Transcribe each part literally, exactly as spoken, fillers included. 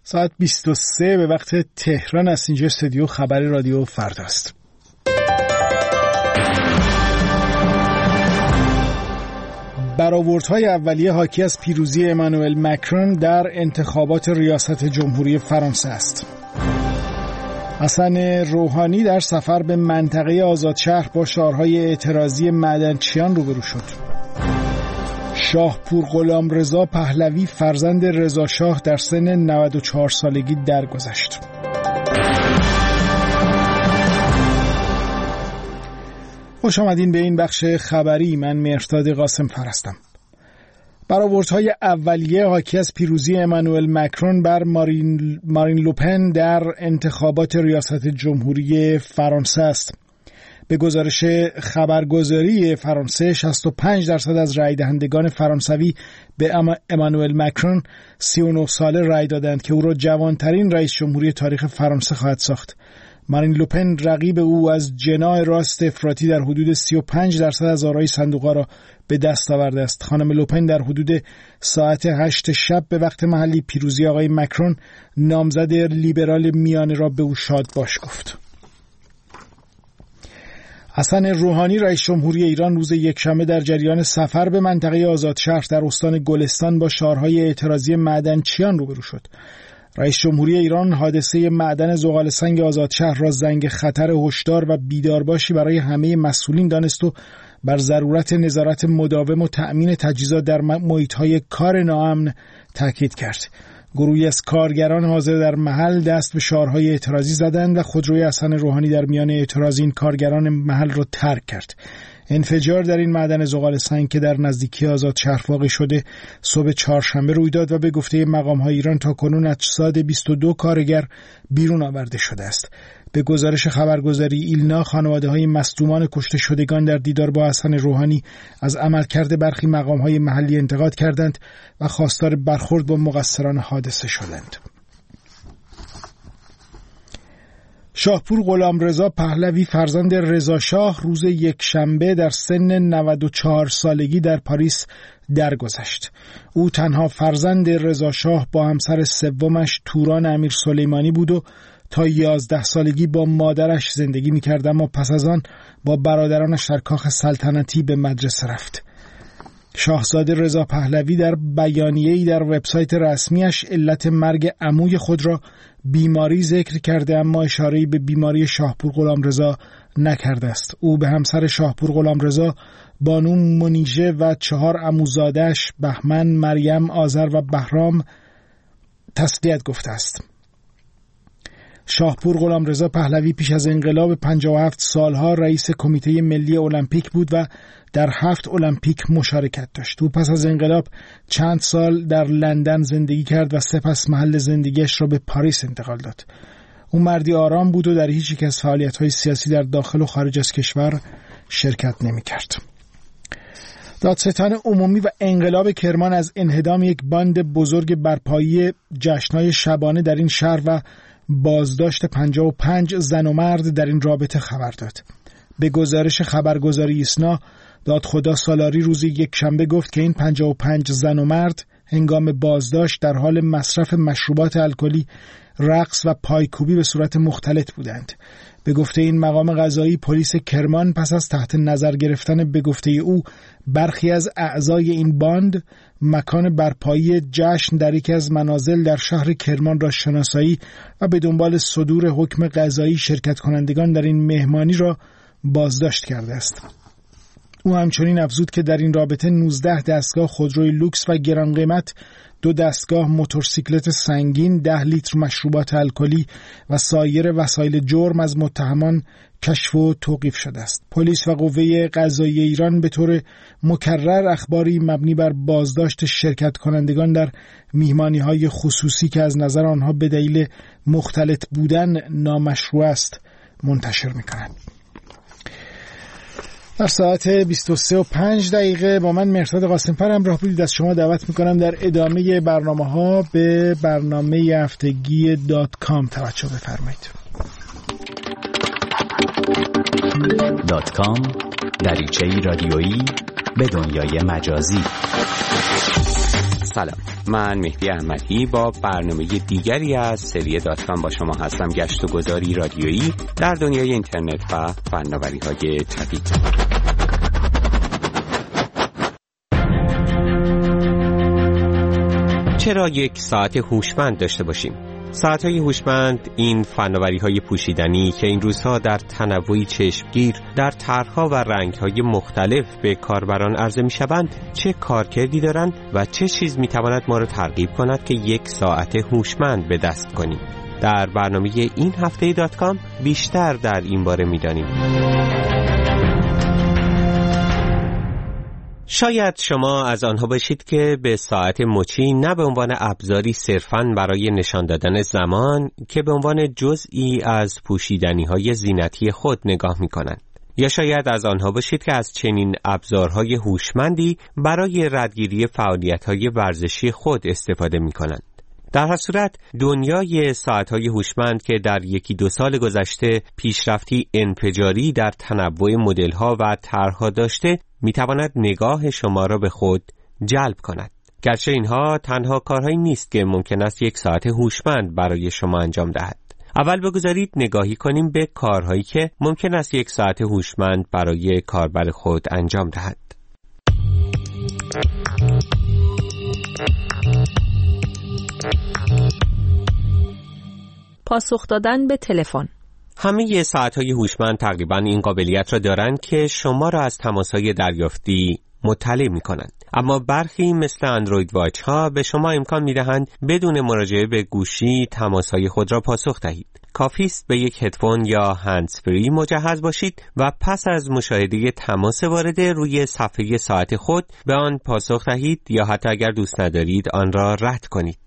ساعت بیست و سه به وقت تهران است. اینجا استودیو خبر رادیو فردا است. برآوردهای اولیه حاکی از پیروزی امانوئل مکرون در انتخابات ریاست جمهوری فرانسه است. حسن روحانی در سفر به منطقه آزادشهر با شعارهای اعتراضی معدنچیان روبرو شد. شاهپور غلامرضا پهلوی فرزند رضا شاه در سن نود و چهار سالگی درگذشت. خوش آمدین به این بخش خبری. من مهرداد قاسم‌فر هستم. برآوردهای اولیه حاکی از پیروزی امانوئل مکرون بر مارین, مارین لوپن در انتخابات ریاست جمهوری فرانسه است. به گزارش خبرگزاری فرانسه شصت و پنج درصد از رای دهندگان فرانسوی به امانوئل مکرون سی و نه ساله رای دادند که او را جوانترین رئیس جمهوری تاریخ فرانسه خواهد ساخت. مارین لوپن رقیب او از جناح راست افراطی در حدود سی و پنج درصد از آرای صندوق‌ها را به دست آورده است. خانم لوپن در حدود ساعت هشت شب به وقت محلی پیروزی آقای مکرون نامزد لیبرال میانه را به او شاد باش گفت. حسن روحانی رئیس جمهوری ایران روز یکشنبه در جریان سفر به منطقه آزادشهر در استان گلستان با شعارهای اعتراضی معدنچیان روبرو شد. رئیس جمهوری ایران حادثه معدن زغال سنگ آزادشهر را زنگ خطر هشدار و بیدارباشی برای همه مسئولین دانست و بر ضرورت نظارت مداوم و تأمین تجهیزات در محیط‌های کار ناامن تاکید کرد. گروهی از کارگران حاضر در محل دست به شعارهای اعتراضی زدند و خودروی حسن روحانی در میان اعتراضین کارگران محل را ترک کرد. انفجار در این معدن زغال سنگ که در نزدیکی آزادشهر واقع شده صبح چهارشنبه روی داد و به گفته مقام‌های ایران تاکنون اجساد بیست و دو کارگر بیرون آورده شده است. به گزارش خبرگزاری ایلنا خانواده‌های مصدومان کشته شدگان در دیدار با حسن روحانی از عملکرد برخی مقام‌های محلی انتقاد کردند و خواستار برخورد با مقصران حادثه شدند. شاهپور غلامرضا پهلوی فرزند رضا شاه روز یکشنبه در سن نود و چهار سالگی در پاریس درگذشت. او تنها فرزند رضا شاه با همسر سومش توران امیر سلیمانی بود و تا یازده سالگی با مادرش زندگی می‌کرد، اما پس از آن با برادرانش در کاخ سلطنتی به مدرسه رفت. شاهزاده رضا پهلوی در بیانیه‌ای در وبسایت رسمیش علت مرگ عموی خود را بیماری ذکر کرده، اما اشاره‌ای به بیماری شاهپور غلامرضا نکرده است. او به همسر شاهپور غلامرضا، بانو منیژه و چهار عموزاده‌اش بهمن، مریم، آذر و بهرام تسلیت گفته است. شاهپور غلامرضا پهلوی پیش از انقلاب پنجاه و هفت سالها رئیس کمیته ملی المپیک بود و در هفت المپیک مشارکت داشت. او پس از انقلاب چند سال در لندن زندگی کرد و سپس محل زندگیش را به پاریس انتقال داد. او مردی آرام بود و در هیچ یک از فعالیت‌های سیاسی در داخل و خارج از کشور شرکت نمی‌کرد. دادستان عمومی و انقلاب کرمان از انهدام یک باند بزرگ برپایی جشن‌های شبانه در این شهر و بازداشت پنجاه و پنج زن و مرد در این رابطه خبر داد. به گزارش خبرگزاری ایسنا، دادخدا سالاری روز یکشنبه گفت که این پنجاه و پنج زن و مرد هنگام بازداشت در حال مصرف مشروبات الکلی، رقص و پایکوبی به صورت مختلط بودند. به گفته این مقام قضایی، پلیس کرمان پس از تحت نظر گرفتن به گفته او برخی از اعضای این باند مکان برپایی جشن در یکی از منازل در شهر کرمان را شناسایی و به دنبال صدور حکم قضایی شرکت کنندگان در این مهمانی را بازداشت کرده است. او همچنین افزود که در این رابطه نوزده دستگاه خودروی لوکس و گران قیمت، دو دستگاه موتورسیکلت سنگین، ده لیتر مشروبات الکلی و سایر وسایل جرم از متهمان کشف و توقیف شده است. پلیس و قوه قضاییه ایران به طور مکرر اخباری مبنی بر بازداشت شرکت کنندگان در میهمانی‌های خصوصی که از نظر آنها به دلیل مختلط بودن نامشروع است منتشر می‌کنند. در ساعت بیست و سه و پنج دقیقه با من مهرداد قاسم‌فر همراه بودید. از شما دعوت میکنم در ادامه برنامه ها به برنامه هفتگی دات کام توجه بفرمایید. دات کام، دریچه‌ای رادیویی به دنیای مجازی. سلام، من مهدی احمدی با برنامه دیگری از سری دات کام با شما هستم. گشت و گذاری رادیویی در دنیای اینترنت و فناوری‌های جدید. چرا یک ساعت هوشمند داشته باشیم؟ ساعت‌های هوشمند، این فناوری‌های پوشیدنی که این روزها در تنوعی چشمگیر در طرح‌ها و رنگ‌های مختلف به کاربران عرضه می‌شوند، چه کارکردی دارند و چه چیز می‌تواند ما را ترغیب کند که یک ساعت هوشمند به دست کنیم؟ در برنامه این هفته دات کام بیشتر در این باره می‌دانیم. شاید شما از آنها باشید که به ساعت مچی نه به عنوان ابزاری صرفاً برای نشان دادن زمان که به عنوان جزئی از پوشیدنی‌های زینتی خود نگاه می‌کنند. یا شاید از آنها باشید که از چنین ابزارهای هوشمندی برای ردگیری فعالیت‌های ورزشی خود استفاده می‌کنند. در هر صورت دنیای ساعت‌های هوشمند که در یکی دو سال گذشته پیشرفتی انفجاری در تنوع مدل‌ها و طرح‌ها داشته، می‌تواند نگاه شما را به خود جلب کند. گرچه اینها تنها کارهایی نیست که ممکن است یک ساعت هوشمند برای شما انجام دهد. اول بگذارید نگاهی کنیم به کارهایی که ممکن است یک ساعت هوشمند برای کاربر خود انجام دهد. پاسخ دادن به تلفن. همه ساعت‌های هوشمند تقریباً این قابلیت را دارند که شما را از تماس‌های دریافتی مطلع می‌کنند. اما برخی مثل اندروید واچ ها به شما امکان می‌دهند بدون مراجعه به گوشی تماس‌های خود را پاسخ دهید. کافی است به یک هدفون یا هندزفری مجهز باشید و پس از مشاهده تماس وارده روی صفحه ساعت خود به آن پاسخ دهید یا حتی اگر دوست ندارید آن را رد کنید.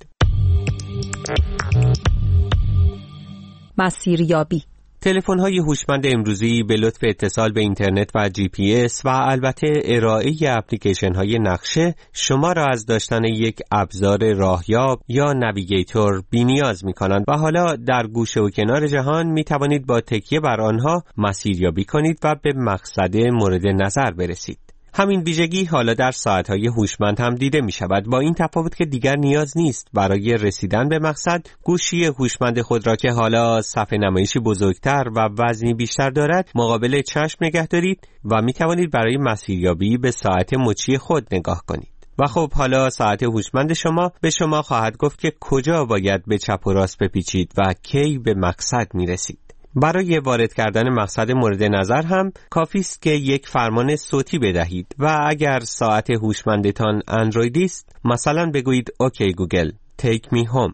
مسیریابی. تلفن‌های هوشمند امروزی به لطف اتصال به اینترنت و جی پی اس و البته ارائه اپلیکیشن‌های نقشه شما را از داشتن یک ابزار راهیاب یا نویگیتور بی‌نیاز می‌کنند و حالا در گوشه و کنار جهان می‌توانید با تکیه بر آنها مسیریابی کنید و به مقصد مورد نظر برسید. همین ویژگی حالا در ساعت‌های هوشمند هم دیده می‌شود، با این تفاوت که دیگر نیاز نیست برای رسیدن به مقصد گوشی هوشمند خود را که حالا صفحه نمایشی بزرگتر و وزنی بیشتر دارد مقابل چشم نگه دارید و می‌توانید برای مسیریابی به ساعت مچی خود نگاه کنید. و خب حالا ساعت هوشمند شما به شما خواهد گفت که کجا باید به چپ و راست بپیچید و کی به مقصد می‌رسید. برای وارد کردن مقصد مورد نظر هم کافی است که یک فرمان صوتی بدهید و اگر ساعت هوشمندتان اندرویدی است مثلا بگویید اوکی گوگل take me home.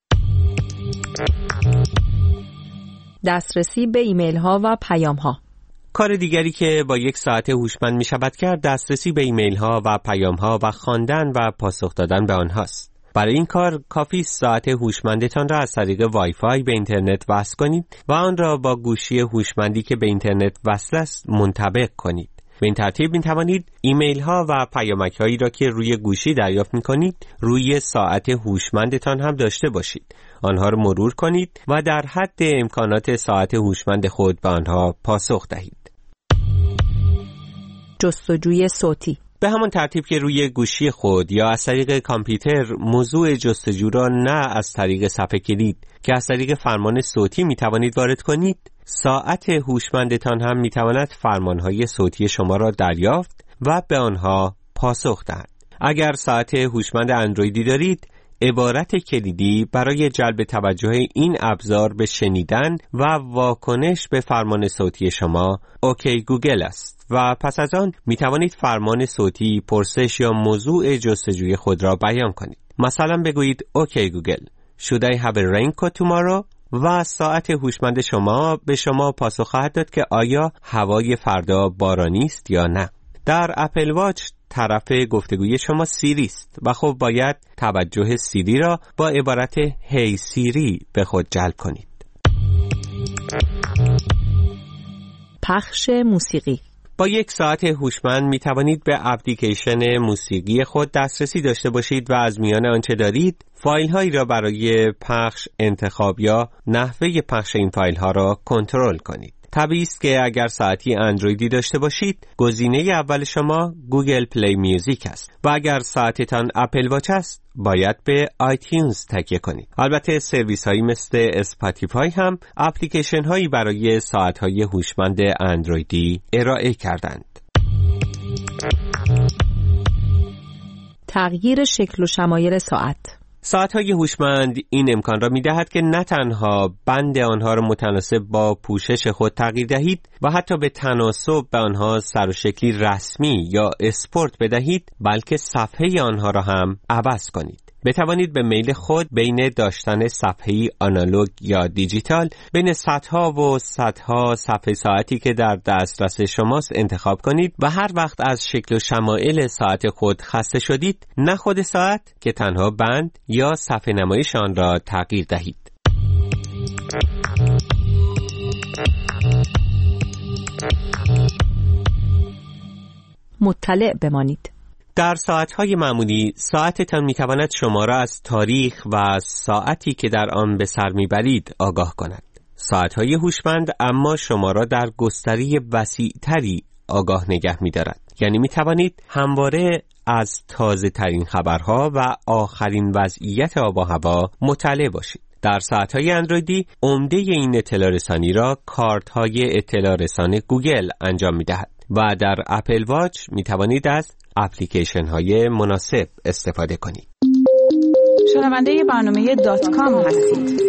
دسترسی به ایمیل ها و پیام ها. کار دیگری که با یک ساعت هوشمند می شود کرد دسترسی به ایمیل ها و پیام ها و خواندن و پاسخ دادن به آنهاست. برای این کار کافی ساعت هوشمندتان را از طریق وای فای به اینترنت وصل کنید و آن را با گوشی هوشمندی که به اینترنت وصل است منطبق کنید. به این ترتیب می توانید ایمیل ها و پیامک هایی را که روی گوشی دریافت می کنید روی ساعت هوشمندتان هم داشته باشید. آنها را مرور کنید و در حد امکانات ساعت هوشمند خود به آنها پاسخ دهید. جستجوی صوتی. به همان ترتیب که روی گوشی خود یا از طریق کامپیوتر موضوع جستجو را نه از طریق صفحه کلید که از طریق فرمان صوتی می توانید وارد کنید، ساعت هوشمندتان هم می تواند فرمانهای صوتی شما را دریافت و به آنها پاسخ دهد. اگر ساعت هوشمند اندرویدی دارید، عبارت کلیدی برای جلب توجه این ابزار به شنیدن و واکنش به فرمان صوتی شما اوکی گوگل است و پس از آن می توانید فرمان صوتی، پرسش یا موضوع جستجوی خود را بیان کنید. مثلا بگویید اوکی گوگل should I have a raincoat tomorrow و ساعت هوشمند شما به شما پاسخ خواهد داد که آیا هوای فردا بارانی است یا نه. در اپل واچ طرف گفتگوی شما سیری است و خب باید توجه سیری را با عبارت هی سیری به خود جلب کنید. پخش موسیقی. با یک ساعت هوشمند می توانید به اپلیکیشن موسیقی خود دسترسی داشته باشید و از میان آنچه دارید فایل هایی را برای پخش انتخاب یا نحوه پخش این فایل ها را کنترل کنید. طبیعی است که اگر ساعتی اندرویدی داشته باشید، گزینه اول شما گوگل پلی میوزیک است و اگر ساعتتان اپل واچ است، باید به آیتیونز تکیه کنید. البته سرویس هایی مثل اسپاتیفای هم اپلیکیشن هایی برای ساعت های هوشمند اندرویدی ارائه کردند. تغییر شکل و شمایل ساعت. ساعت‌های هوشمند این امکان را می‌دهد که نه تنها بند آنها را متناسب با پوشش خود تغییر دهید و حتی به تناسب به آنها سر و شکلی رسمی یا اسپورت بدهید، بلکه صفحه آنها را هم عوض کنید. بتوانید به میل خود بین داشتن صفحه‌ای آنالوگ یا دیجیتال، بین صدها و صدها صفحه ساعتی که در دسترس شماست انتخاب کنید و هر وقت از شکل و شمایل ساعت خود خسته شدید، نه خود ساعت که تنها بند یا صفحه نمایش آن را تغییر دهید. مطلع بمانید. در ساعت‌های معمولی، ساعتتان می‌تواند شما را از تاریخ و ساعتی که در آن به سر می‌برید آگاه کند. ساعت‌های هوشمند اما شما را در گستره وسیع‌تری آگاه نگه می‌دارد. یعنی می‌توانید همواره از تازه‌ترین خبرها و آخرین وضعیت آب و هوا مطلع باشید. در ساعت‌های اندرویدی، عمده این اطلاع رسانی را کارت‌های اطلاع رسان گوگل انجام می‌دهد و در اپل واچ می‌توانید از اپلیکیشن های مناسب استفاده کنید. شنونده برنامه دات کام هستید.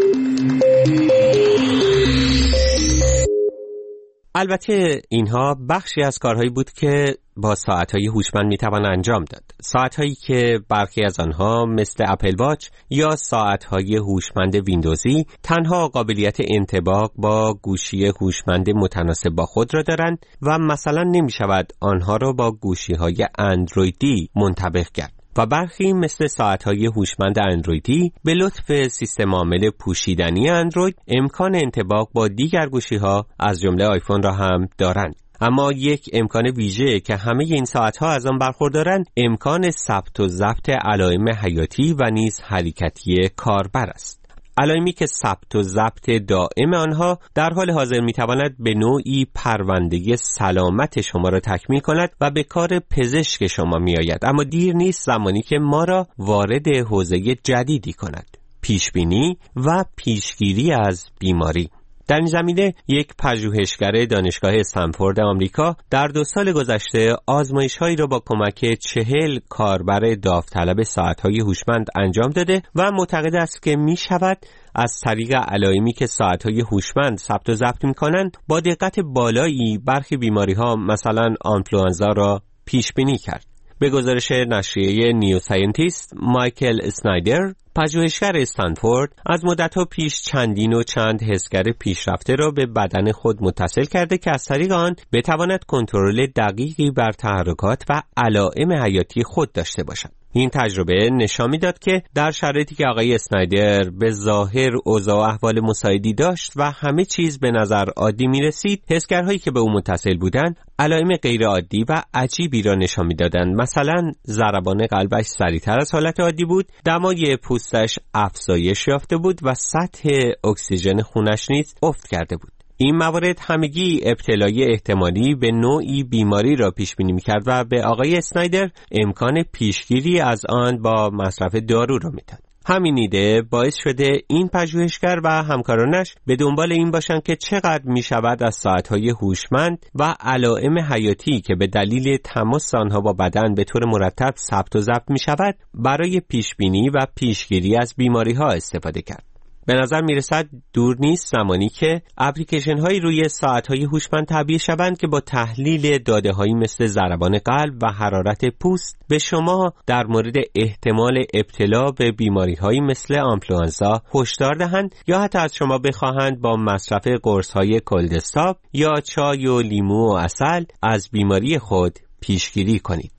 البته اینها بخشی از کارهایی بود که با ساعت‌های هوشمند میتوان انجام داد. ساعت‌هایی که برخی از آنها مثل اپل واچ یا ساعت‌های هوشمند ویندوزی تنها قابلیت انطباق با گوشی هوشمند متناسب با خود را دارند و مثلا نمی‌شود آنها را با گوشی‌های اندرویدی منطبق کرد. و برخی مثل ساعت‌های هوشمند اندرویدی به لطف سیستم عامل پوشیدنی اندروید امکان انطباق با دیگر گوشی‌ها از جمله آیفون را هم دارند. اما یک امکان ویژه که همه این ساعت‌ها از آن برخوردارند، امکان ثبت و ضبط علائم حیاتی و نیز حرکتی کاربر است. علائمی که ثبت و ضبط دائم آنها در حال حاضر می‌تواند به نوعی پرونده سلامت شما را تکمیل کند و به کار پزشک شما می‌آید. اما دیر نیست زمانی که ما را وارد حوزه جدیدی کند: پیشبینی و پیشگیری از بیماری. در این زمینه یک پژوهشگر دانشگاه استنفورد آمریکا در دو سال گذشته آزمایش‌هایی را با کمک چهل کاربر داوطلب ساعت‌های هوشمند انجام داده و معتقد است که می‌شود از طریق علائمی که ساعت‌های هوشمند ثبت و ضبط می‌کنند با دقت بالایی برخی بیماری‌ها مثلا آنفلوانزا را پیش بینی کرد. به گزارش نشریه نیو ساینتیست، مایکل اسنایدر، پژوهشگر استنفورد، از مدت‌ها پیش چندین و چند حسگر پیشرفته را به بدن خود متصل کرده که از طریق آن بتواند کنترل دقیقی بر تحرکات و علائم حیاتی خود داشته باشد. این تجربه نشان می‌داد که در شرایطی که آقای اسنایدر به ظاهر اوضاع و احوال مساعدی داشت و همه چیز به نظر عادی می‌رسید، حسگرهایی که به او متصل بودند علائم غیر عادی و عجیبی را نشان می‌دادند. مثلا ضربان قلبش سریعتر از حالت عادی بود، دمای پوستش افزایش یافته بود و سطح اکسیژن خونش نیز افت کرده بود. این موارد همگی ابتلای احتمالی به نوعی بیماری را پیش بینی می‌کرد و به آقای اسنایدر امکان پیشگیری از آن با مصرف دارو را می‌داد. همین ایده باعث شده این پژوهشگر و همکارانش به دنبال این باشند که چقدر می‌شود از ساعت‌های هوشمند و علائم حیاتی که به دلیل تماس آنها با بدن به طور مرتب ثبت و ضبط می‌شود برای پیشبینی و پیشگیری از بیماری‌ها استفاده کرد. به نظر میرسد دور نیست زمانی که اپلیکیشن هایی روی ساعت های هوشمند تعبیه شوند که با تحلیل داده هایی مثل ضربان قلب و حرارت پوست به شما در مورد احتمال ابتلا به بیماری هایی مثل آنفلوانزا هشدار دهند یا حتی از شما بخواهند با مصرف قرص های کلدستاپ یا چای و لیمو و عسل از بیماری خود پیشگیری کنید.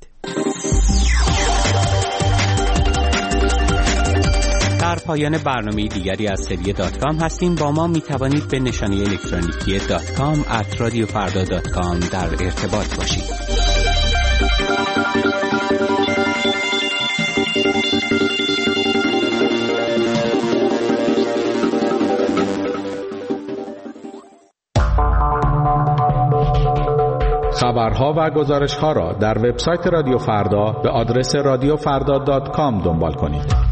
در پایان برنامه دیگری از سری دات کام هستیم. با ما می توانید به نشانی الکترونیکی دات کام ات رادیو فردا دات کام در ارتباط باشید. خبرها و گزارش‌ها را در وبسایت رادیو فردا به آدرس رادیو فردا دات کام دنبال کنید.